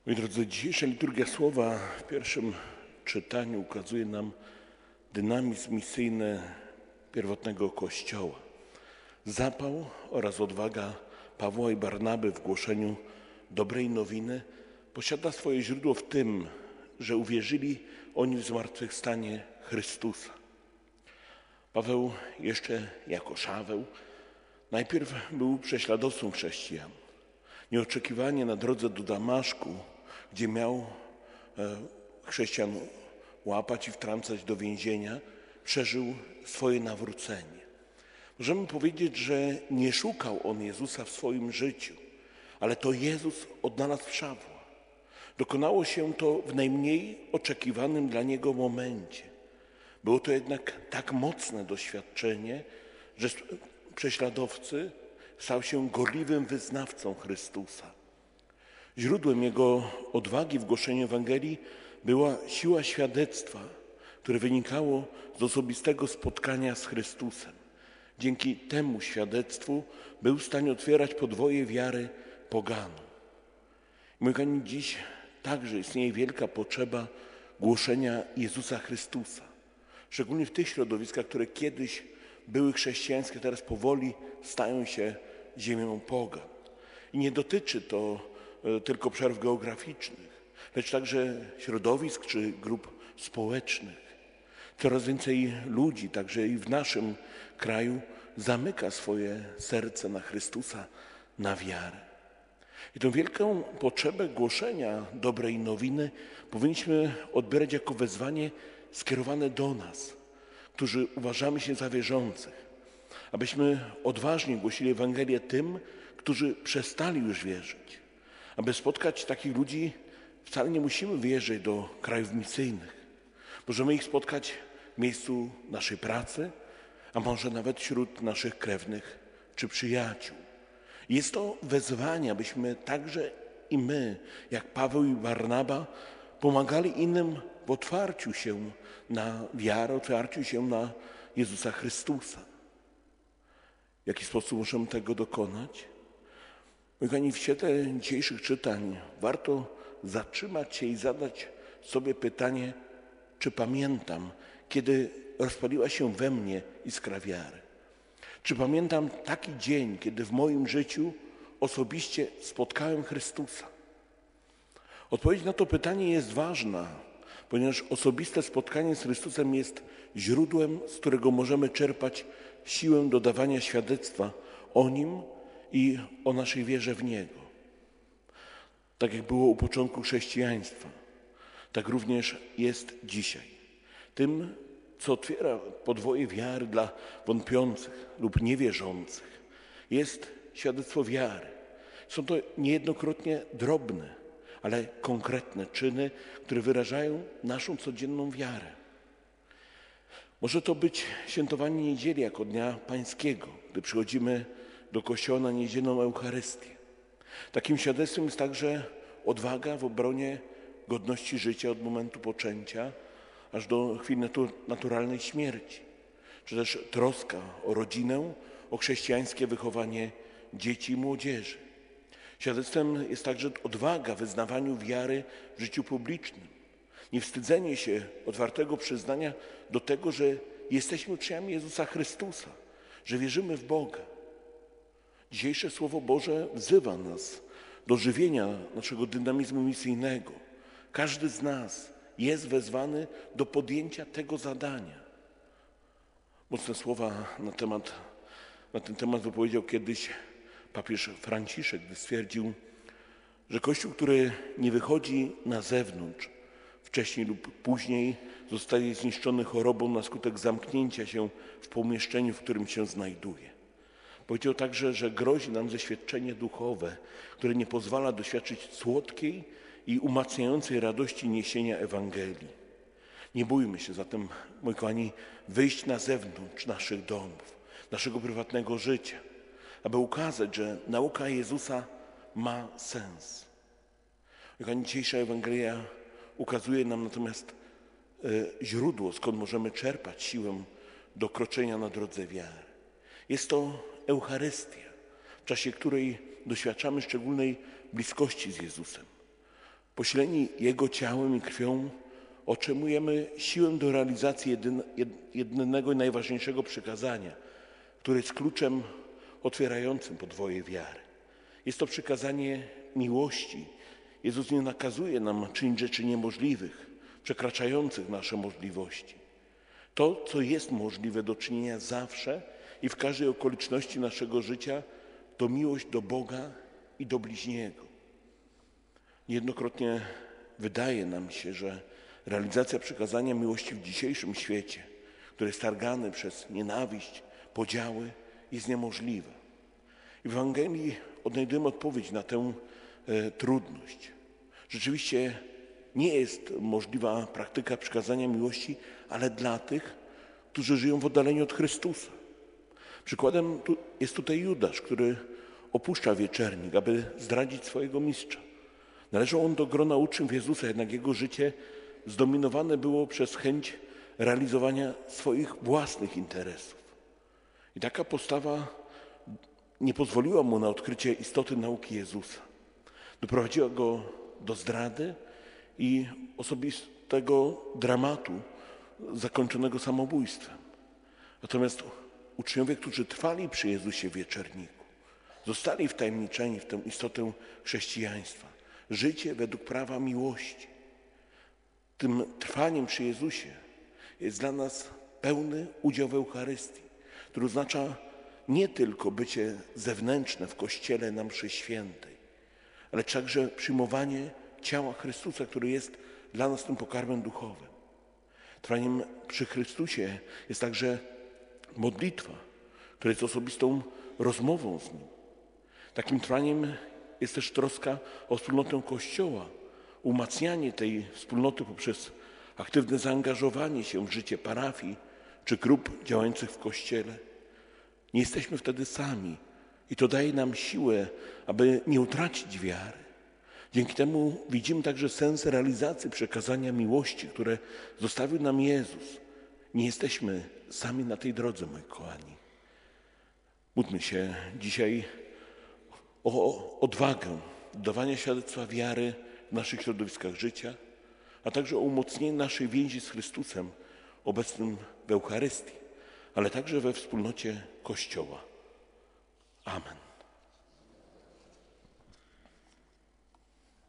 Moi drodzy, dzisiejsza liturgia słowa w pierwszym czytaniu ukazuje nam dynamizm misyjny pierwotnego Kościoła. Zapał oraz odwaga Pawła i Barnaby w głoszeniu dobrej nowiny posiada swoje źródło w tym, że uwierzyli oni w zmartwychwstanie Chrystusa. Paweł jeszcze jako Szaweł najpierw był prześladowcą chrześcijan. Nieoczekiwanie na drodze do Damaszku, gdzie miał chrześcijan łapać i wtrącać do więzienia, przeżył swoje nawrócenie. Możemy powiedzieć, że nie szukał on Jezusa w swoim życiu, ale to Jezus odnalazł Szawła. Dokonało się to w najmniej oczekiwanym dla niego momencie. Było to jednak tak mocne doświadczenie, że prześladowcy stał się gorliwym wyznawcą Chrystusa. Źródłem jego odwagi w głoszeniu Ewangelii była siła świadectwa, które wynikało z osobistego spotkania z Chrystusem. Dzięki temu świadectwu był w stanie otwierać podwoje wiary poganom. Moi kochani, dziś także istnieje wielka potrzeba głoszenia Jezusa Chrystusa. Szczególnie w tych środowiskach, które kiedyś były chrześcijańskie, teraz powoli stają się ziemią pogan. I nie dotyczy to tylko obszarów geograficznych, lecz także środowisk czy grup społecznych. Coraz więcej ludzi, także i w naszym kraju, zamyka swoje serce na Chrystusa, na wiarę. I tę wielką potrzebę głoszenia dobrej nowiny powinniśmy odbierać jako wezwanie skierowane do nas, którzy uważamy się za wierzących, abyśmy odważnie głosili Ewangelię tym, którzy przestali już wierzyć. Aby spotkać takich ludzi, wcale nie musimy wyjeżdżać do krajów misyjnych. Możemy ich spotkać w miejscu naszej pracy, a może nawet wśród naszych krewnych czy przyjaciół. Jest to wezwanie, abyśmy także i my, jak Paweł i Barnaba, pomagali innym w otwarciu się na wiarę, otwarciu się na Jezusa Chrystusa. W jaki sposób możemy tego dokonać? Moi kochani, w świetle dzisiejszych czytań warto zatrzymać się i zadać sobie pytanie, czy pamiętam, kiedy rozpaliła się we mnie iskra wiary? Czy pamiętam taki dzień, kiedy w moim życiu osobiście spotkałem Chrystusa? Odpowiedź na to pytanie jest ważna, ponieważ osobiste spotkanie z Chrystusem jest źródłem, z którego możemy czerpać siłę do dawania świadectwa o Nim i o naszej wierze w Niego. Tak jak było u początku chrześcijaństwa, tak również jest dzisiaj. Tym, co otwiera podwoje wiary dla wątpiących lub niewierzących, jest świadectwo wiary. Są to niejednokrotnie drobne, ale konkretne czyny, które wyrażają naszą codzienną wiarę. Może to być świętowanie niedzieli jako Dnia Pańskiego, gdy przychodzimy do kościoła na niedzielną Eucharystię. Takim świadectwem jest także odwaga w obronie godności życia od momentu poczęcia aż do chwili naturalnej śmierci, czy też troska o rodzinę, o chrześcijańskie wychowanie dzieci i młodzieży. Świadectwem jest także odwaga w wyznawaniu wiary w życiu publicznym. Niewstydzenie się otwartego przyznania do tego, że jesteśmy uczniami Jezusa Chrystusa, że wierzymy w Boga. Dzisiejsze Słowo Boże wzywa nas do żywienia naszego dynamizmu misyjnego. Każdy z nas jest wezwany do podjęcia tego zadania. Mocne słowa na ten temat wypowiedział kiedyś papież Franciszek, gdy stwierdził, że Kościół, który nie wychodzi na zewnątrz, wcześniej lub później zostaje zniszczony chorobą na skutek zamknięcia się w pomieszczeniu, w którym się znajduje. Powiedział także, że grozi nam zeświadczenie duchowe, które nie pozwala doświadczyć słodkiej i umacniającej radości niesienia Ewangelii. Nie bójmy się zatem, moi kochani, wyjść na zewnątrz naszych domów, naszego prywatnego życia, aby ukazać, że nauka Jezusa ma sens. Moi kochani, dzisiejsza Ewangelia ukazuje nam natomiast źródło, skąd możemy czerpać siłę do kroczenia na drodze wiary. Jest to Eucharystia, w czasie której doświadczamy szczególnej bliskości z Jezusem. Posileni Jego ciałem i krwią otrzymujemy siłę do realizacji jedynego i najważniejszego przykazania, które jest kluczem otwierającym podwoje wiary. Jest to przykazanie miłości. Jezus nie nakazuje nam czynić rzeczy niemożliwych, przekraczających nasze możliwości. To, co jest możliwe do czynienia zawsze i w każdej okoliczności naszego życia, to miłość do Boga i do bliźniego. Niejednokrotnie wydaje nam się, że realizacja przykazania miłości w dzisiejszym świecie, który jest targany przez nienawiść, podziały, jest niemożliwa. I w Ewangelii odnajdujemy odpowiedź na tę trudność. Rzeczywiście nie jest możliwa praktyka przykazania miłości, ale dla tych, którzy żyją w oddaleniu od Chrystusa. Przykładem jest tutaj Judasz, który opuszcza wieczernik, aby zdradzić swojego mistrza. Należał on do grona uczniów Jezusa, jednak jego życie zdominowane było przez chęć realizowania swoich własnych interesów. I taka postawa nie pozwoliła mu na odkrycie istoty nauki Jezusa. Doprowadziła go do zdrady i osobistego dramatu zakończonego samobójstwem. Natomiast uczniowie, którzy trwali przy Jezusie w wieczerniku, zostali wtajemniczeni w tę istotę chrześcijaństwa. Życie według prawa miłości. Tym trwaniem przy Jezusie jest dla nas pełny udział w Eucharystii, który oznacza nie tylko bycie zewnętrzne w Kościele na mszy świętej, ale także przyjmowanie ciała Chrystusa, który jest dla nas tym pokarmem duchowym. Trwaniem przy Chrystusie jest także modlitwa, która jest osobistą rozmową z Nim. Takim trwaniem jest też troska o wspólnotę Kościoła, umacnianie tej wspólnoty poprzez aktywne zaangażowanie się w życie parafii czy grup działających w Kościele. Nie jesteśmy wtedy sami i to daje nam siłę, aby nie utracić wiary. Dzięki temu widzimy także sens realizacji przekazania miłości, które zostawił nam Jezus. Nie jesteśmy sami na tej drodze, moi kochani. Módlmy się dzisiaj o odwagę dawania świadectwa wiary w naszych środowiskach życia, a także o umocnienie naszej więzi z Chrystusem obecnym w Eucharystii, ale także we wspólnocie Kościoła. Amen.